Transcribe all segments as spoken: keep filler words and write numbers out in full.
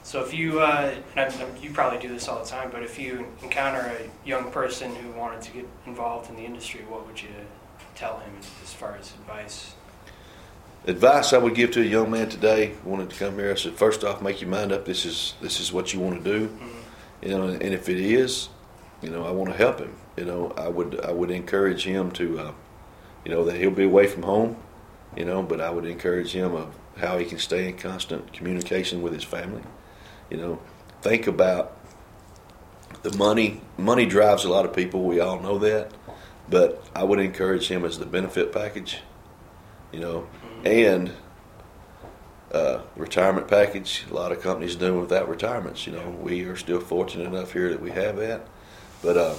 So if you, uh, and you probably do this all the time, but if you encounter a young person who wanted to get involved in the industry, what would you tell him as far as advice? Advice I would give to a young man today wanting to come here, I said, first off, make your mind up. This is this is what you want to do, mm-hmm. you know. And if it is, you know, I want to help him. You know, I would I would encourage him to, uh, you know, that he'll be away from home, you know, but I would encourage him of how he can stay in constant communication with his family. You know, think about the money. Money drives a lot of people. We all know that, but I would encourage him as the benefit package. You know. And uh, retirement package, a lot of companies doing without retirements. You know, we are still fortunate enough here that we have that. But uh,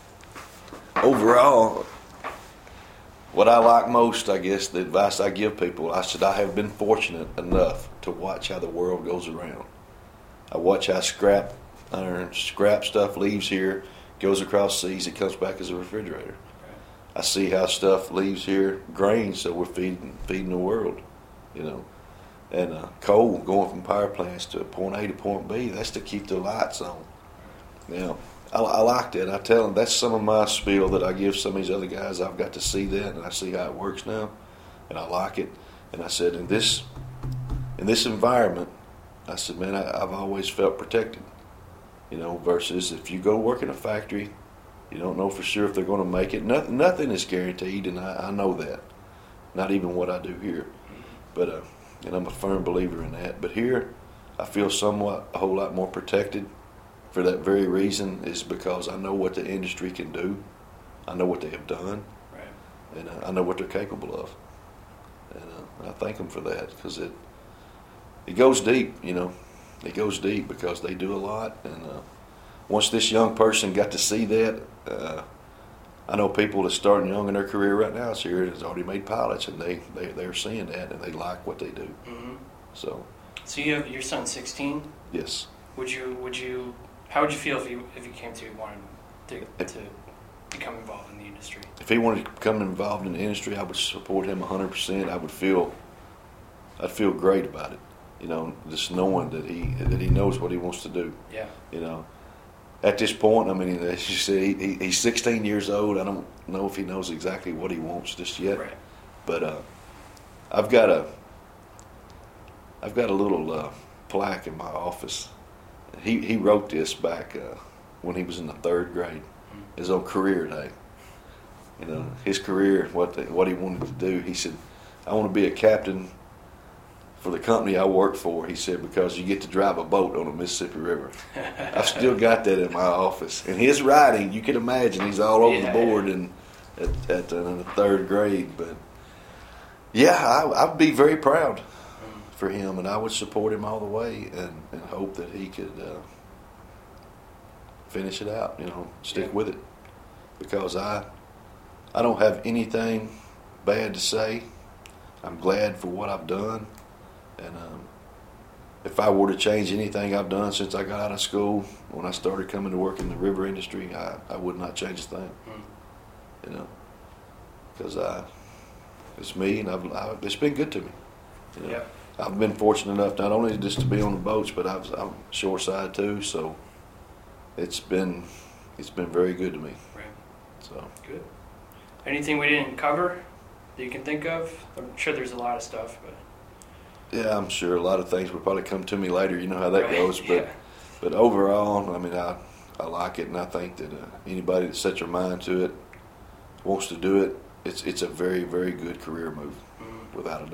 overall, what I like most, I guess, the advice I give people, I said I have been fortunate enough to watch how the world goes around. I watch how scrap iron, scrap stuff leaves here, goes across seas, it comes back as a refrigerator. I see how stuff leaves here, grain, so we're feeding feeding the world, you know. And uh, coal going from power plants to point A to point B, that's to keep the lights on. Now, I, I like that. I tell them that's some of my spiel that I give some of these other guys. I've got to see that, and I see how it works now, and I like it. And I said, in this in this environment, I said, man, I, I've always felt protected, you know, versus if you go work in a factory, you don't know for sure if they're going to make it. Nothing, nothing is guaranteed, and I, I know that. Not even what I do here. But uh, and I'm a firm believer in that. But here, I feel somewhat a whole lot more protected. For that very reason, is because I know what the industry can do. I know what they have done, right. and uh, I know what they're capable of. And uh, I thank them for that because it it goes deep. You know, it goes deep because they do a lot. And uh, once this young person got to see that. Uh, I know people that's starting young in their career right now is here that's already made pilots, and they, they, they're seeing that, and they like what they do. Mm-hmm. So So you have your son's sixteen? Yes. Would you, would you, how would you feel if you, if you came to wanted to, to become involved in the industry? If he wanted to become involved in the industry, I would support him one hundred percent. I would feel, I'd feel great about it. You know, just knowing that he, that he knows what he wants to do. Yeah. You know. At this point, I mean, as you say, he, he's sixteen years old. I don't know if he knows exactly what he wants just yet. Right. But uh, I've got a, I've got a little uh, plaque in my office. He he wrote this back uh, when he was in the third grade. Mm-hmm. His own career day. You know, his career, what the, what he wanted to do. He said, "I want to be a captain for the company I work for," he said, because you get to drive a boat on the Mississippi River. I've still got that in my office. And his writing, you can imagine, he's all over yeah. the board in, at, at uh, in the third grade. But, yeah, I, I'd be very proud for him, and I would support him all the way and, and hope that he could uh, finish it out, you know, stick yeah. with it. Because I, I don't have anything bad to say. I'm glad for what I've done. And um, if I were to change anything I've done since I got out of school, when I started coming to work in the river industry, I, I would not change a thing. Mm. You know, because I, it's me, and I've, I, it's been good to me. You know? Yeah. I've been fortunate enough not only just to be on the boats, but I've, I'm shoreside too. So it's been it's been very good to me. Right. So good. Anything we didn't cover that you can think of? I'm sure there's a lot of stuff, but. Yeah, I'm sure a lot of things will probably come to me later. You know how that right. goes. But yeah. but overall, I mean, I, I like it, and I think that uh, anybody that sets their mind to it, wants to do it, it's it's a very, very good career move, mm-hmm. without a doubt.